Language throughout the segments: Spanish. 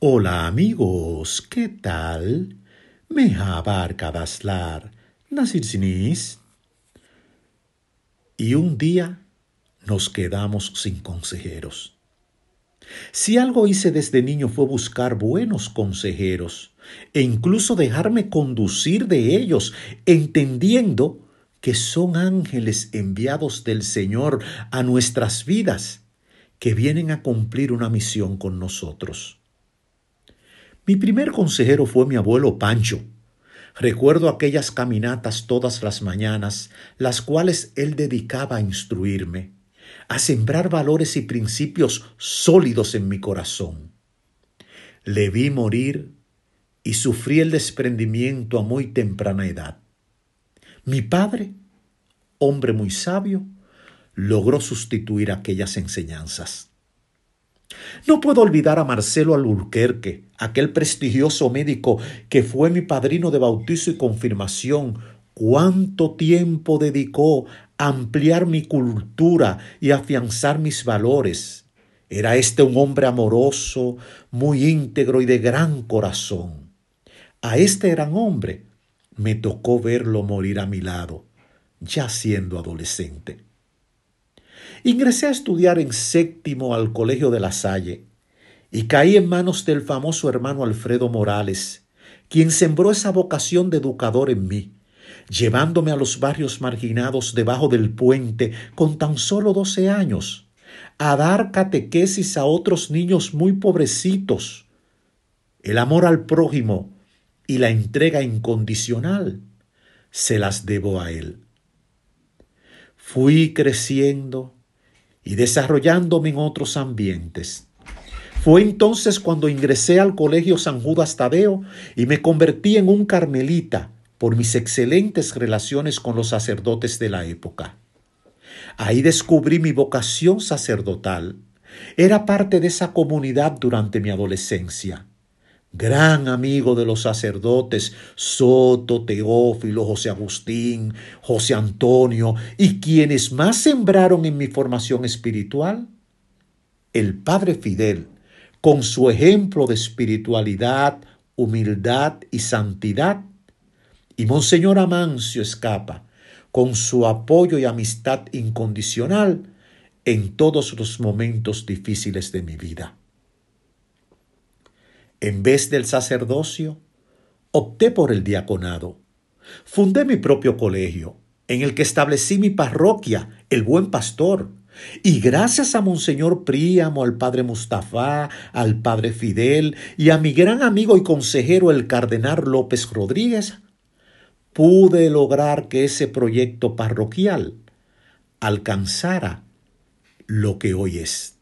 Hola amigos, ¿qué tal? Merhaba arkadaşlar. Nasılsınız? Y un día nos quedamos sin consejeros. Si algo hice desde niño fue buscar buenos consejeros e incluso dejarme conducir de ellos, entendiendo que son ángeles enviados del Señor a nuestras vidas, que vienen a cumplir una misión con nosotros. Mi primer consejero fue mi abuelo Pancho. Recuerdo aquellas caminatas todas las mañanas, las cuales él dedicaba a instruirme, a sembrar valores y principios sólidos en mi corazón. Le vi morir y sufrí el desprendimiento a muy temprana edad. Mi padre, hombre muy sabio, logró sustituir aquellas enseñanzas. No puedo olvidar a Marcelo Alburquerque, aquel prestigioso médico que fue mi padrino de bautizo y confirmación. Cuánto tiempo dedicó a ampliar mi cultura y afianzar mis valores. Era un hombre amoroso, muy íntegro y de gran corazón. A este gran hombre me tocó verlo morir a mi lado, ya siendo adolescente. Ingresé a estudiar en séptimo al Colegio de La Salle y caí en manos del famoso hermano Alfredo Morales, quien sembró esa vocación de educador en mí, llevándome a los barrios marginados debajo del puente con tan solo 12 años, a dar catequesis a otros niños muy pobrecitos. El amor al prójimo y la entrega incondicional se las debo a él. Fui creciendo y desarrollándome en otros ambientes. Fue entonces cuando ingresé al Colegio San Judas Tadeo y me convertí en un carmelita por mis excelentes relaciones con los sacerdotes de la época. Ahí descubrí mi vocación sacerdotal. Era parte de esa comunidad durante mi adolescencia. Gran amigo de los sacerdotes Soto, Teófilo, José Agustín, José Antonio y quienes más sembraron en mi formación espiritual. El Padre Fidel, con su ejemplo de espiritualidad, humildad y santidad, y Monseñor Amancio Escapa, con su apoyo y amistad incondicional en todos los momentos difíciles de mi vida. En vez del sacerdocio, opté por el diaconado. Fundé mi propio colegio, en el que establecí mi parroquia, el Buen Pastor. Y gracias a Monseñor Príamo, al Padre Mustafá, al Padre Fidel y a mi gran amigo y consejero, el Cardenal López Rodríguez, pude lograr que ese proyecto parroquial alcanzara lo que hoy es.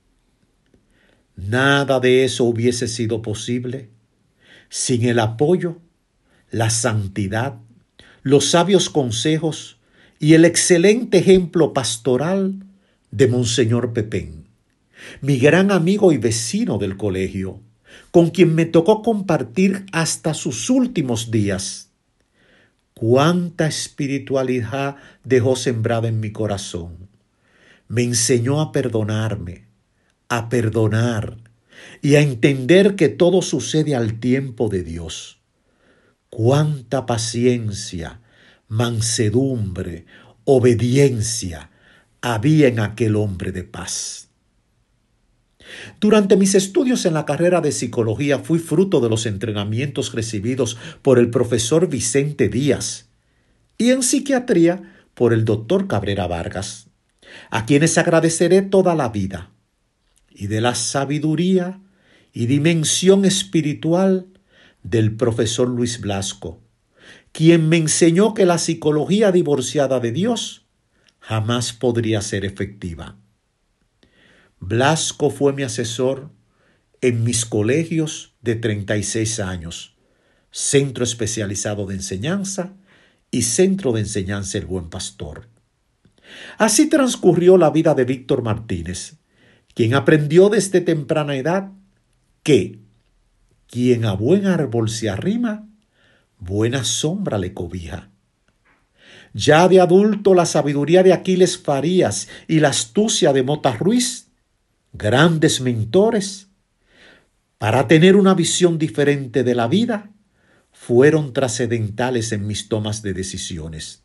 Nada de eso hubiese sido posible sin el apoyo, la santidad, los sabios consejos y el excelente ejemplo pastoral de Monseñor Pepén, mi gran amigo y vecino del colegio, con quien me tocó compartir hasta sus últimos días. Cuánta espiritualidad dejó sembrada en mi corazón. Me enseñó a perdonarme, a perdonar y a entender que todo sucede al tiempo de Dios. Cuánta paciencia, mansedumbre, obediencia había en aquel hombre de paz. Durante mis estudios en la carrera de psicología fui fruto de los entrenamientos recibidos por el profesor Vicente Díaz y en psiquiatría por el doctor Cabrera Vargas, a quienes agradeceré toda la vida, y de la sabiduría y dimensión espiritual del profesor Luis Blasco, quien me enseñó que la psicología divorciada de Dios jamás podría ser efectiva. Blasco fue mi asesor en mis colegios de 36 años, Centro Especializado de Enseñanza y Centro de Enseñanza El Buen Pastor. Así transcurrió la vida de Víctor Martínez, quien aprendió desde temprana edad que quien a buen árbol se arrima, buena sombra le cobija. Ya de adulto, la sabiduría de Aquiles Farías y la astucia de Mota Ruiz, grandes mentores, para tener una visión diferente de la vida fueron trascendentales en mis tomas de decisiones.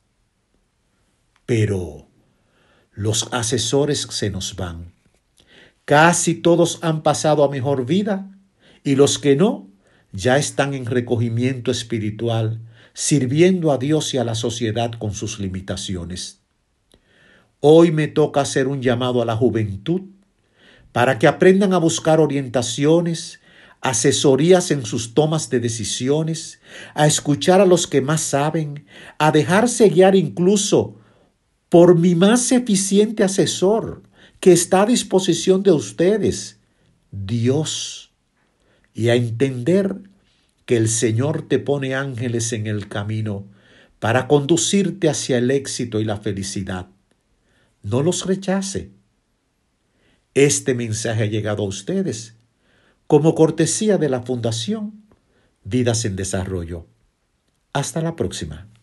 Pero los asesores se nos van. Casi todos han pasado a mejor vida y los que no, ya están en recogimiento espiritual, sirviendo a Dios y a la sociedad con sus limitaciones. Hoy me toca hacer un llamado a la juventud para que aprendan a buscar orientaciones, asesorías en sus tomas de decisiones, a escuchar a los que más saben, a dejarse guiar incluso por mi más eficiente asesor, que está a disposición de ustedes, Dios, y a entender que el Señor te pone ángeles en el camino para conducirte hacia el éxito y la felicidad. No los rechace. Este mensaje ha llegado a ustedes como cortesía de la Fundación Vidas en Desarrollo. Hasta la próxima.